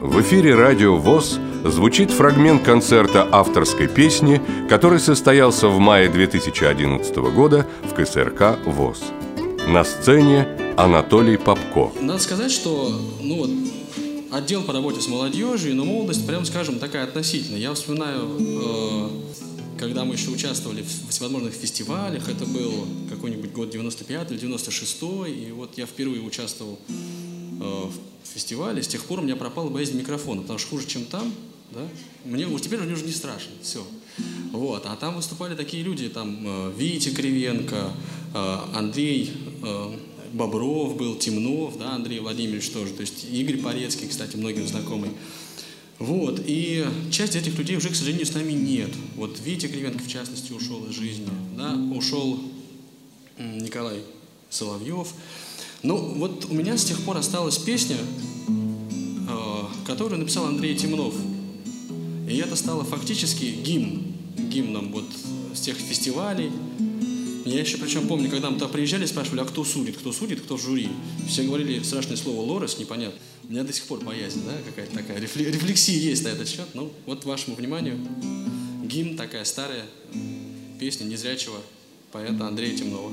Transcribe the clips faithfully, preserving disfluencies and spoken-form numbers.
В эфире радио ВОС звучит фрагмент концерта авторской песни, который состоялся в мае две тысячи одиннадцатого года в ка эс эр ка ВОС. На сцене Анатолий Попко. Надо сказать, что ну вот, отдел по работе с молодежью, но молодость, прямо скажем, такая относительная. Я вспоминаю, э, когда мы еще участвовали в всевозможных фестивалях, это был какой-нибудь год девяносто пятый или девяносто шестой, и вот я впервые участвовал э, в фестивале, с тех пор у меня пропала боязнь микрофона, потому что хуже, чем там, да, мне вот теперь мне уже не страшно, все. Вот, а там выступали такие люди, там э, Витя Кривенко, э, Андрей э, Бобров был, Темнов, да, Андрей Владимирович тоже, то есть Игорь Порецкий, кстати, многим знакомый. Вот, и часть этих людей уже, к сожалению, с нами нет. Вот Витя Кривенко, в частности, ушел из жизни, да, ушел Николай Соловьев. Ну, вот у меня с тех пор осталась песня, э, которую написал Андрей Темнов. И это стало фактически гимн, гимном вот с тех фестивалей. Я еще причем помню, когда мы туда приезжали, спрашивали, а кто судит, кто судит, кто в жюри. Все говорили страшное слово «лорес», непонятно. У меня до сих пор боязнь, да, какая-то такая рефлексия есть на этот счет. Ну, вот вашему вниманию гимн, такая старая песня незрячего поэта Андрея Темнова.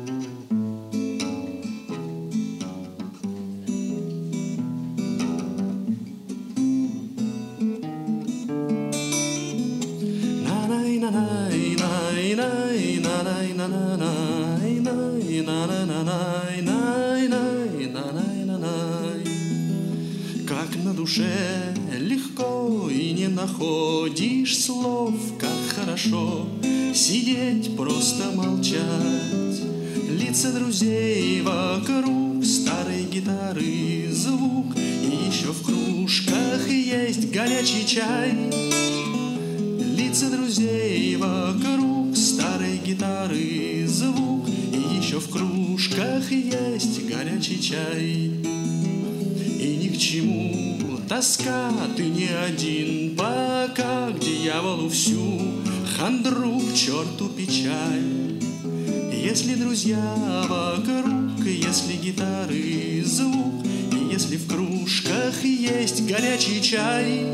Как на душе легко и не находишь слов, как хорошо сидеть, просто молчать. Лица друзей вокруг, старой гитары звук, и еще в кружках есть горячий чай. Лица друзей вокруг, старой гитары звук, и еще в кружках есть горячий чай. И ни к чему тоска, ты не один, пока к дьяволу всю хандру, к черту печаль. Если друзья вокруг, если гитары звук, и если в кружках есть горячий чай.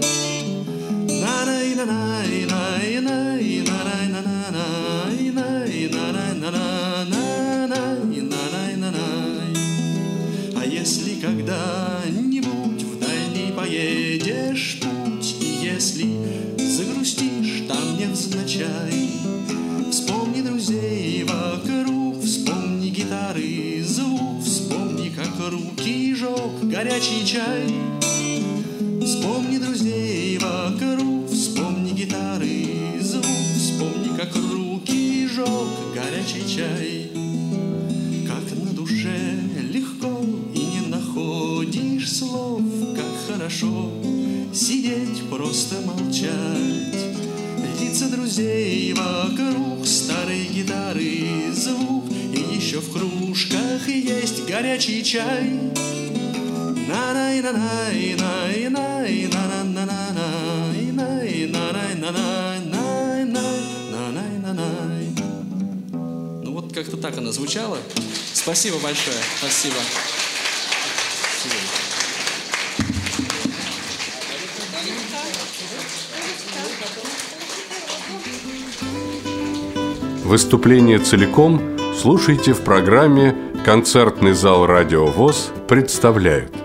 А если когда-нибудь в дальний поедешь путь, и если загрустишь там невзначай, вспомни друзей вокруг, вспомни гитары звук, вспомни, как руки жег горячий чай. Вспомни друзей вокруг, вспомни гитары звук, вспомни, как руки жег горячий чай. Как на душе легко и не находишь слов, как хорошо сидеть, просто молчать. Лица друзей вокруг, старой гитары звук, и еще в кружках есть горячий чай. Ну вот как-то так она звучала. Спасибо большое. Спасибо. Выступление целиком слушайте в программе «Концертный зал Радио ВОС» представляют.